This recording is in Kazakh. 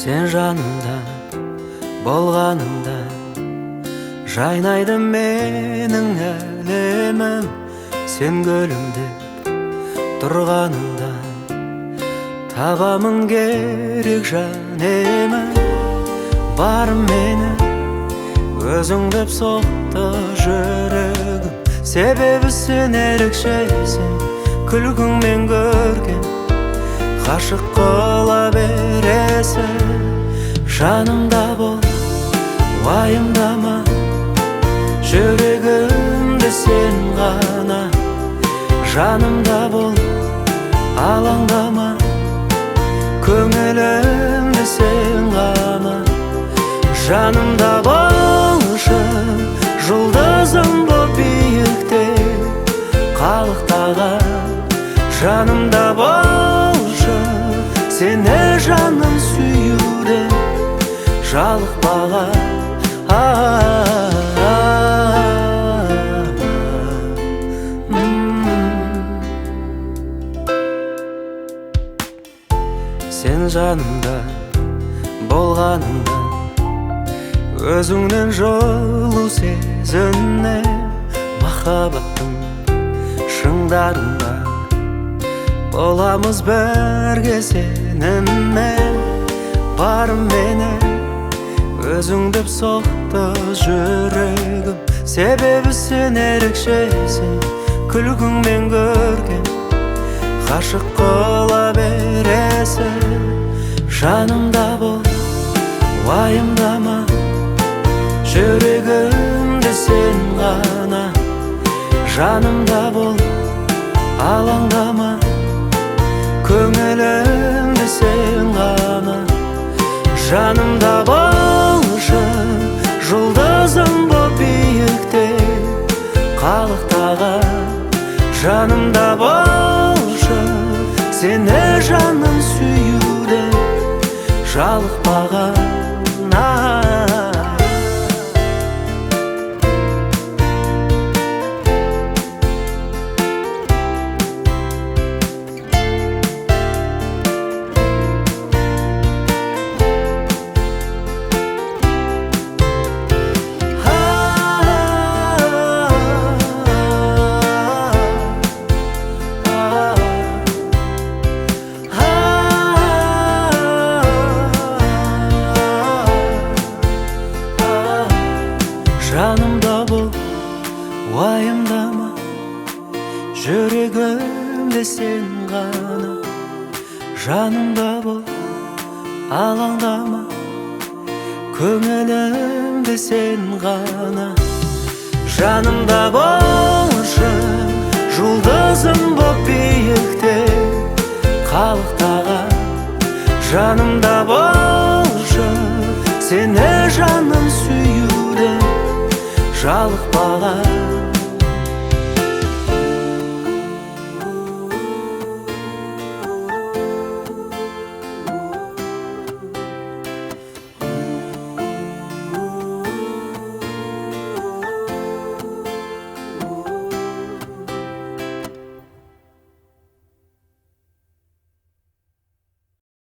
Сен жанымда болғаныңда жайнайды менің әлемім. Сен күлімдеп тұрғаныңда табамын керек жан емін. Барым мені өзің деп соқты жүрегім. Себебі сен ерекшесің, күлкіңмен көрген ғашық қыла бересің. Жанымда бол, уайымдама, жүрегімде сен ғана. Жанымда бол, алаңдама, көңілімде сен ғана. Жанымда болшы, жұлдызым боп биікте қалықтаған. Жанымда болшы, сені жаным сүюде жалықпаған. Сен жанымда болғаныңда өзіңнен жылу сезіне. Махаббаттың шыңдарында боламыз бірге сеніммен. Барым мені өзің деп соқты жүрегім. Себебі сен ерекшесің, күлкіңмен көрген ғашық қыла бересің. Жанымда бол, уайымдама, жүрегімде сен ғана. Жанымда бол, алаңдама, көңілімде сен ғана. Жанымда болшы, жұлдызым боп биікте қалықтаған. Жанымда болшы, сені жаным сүюде жалықпаған. Жанымда бол, уайымдама, жүрегімде сен ғана. Жанымда бол, алаңдама, көңілімде сен ғана. Жанымда болшы, жұлдызым боп биікте қалықтаған. Жанымда болшы, сені жаным сүюде жалықпаған.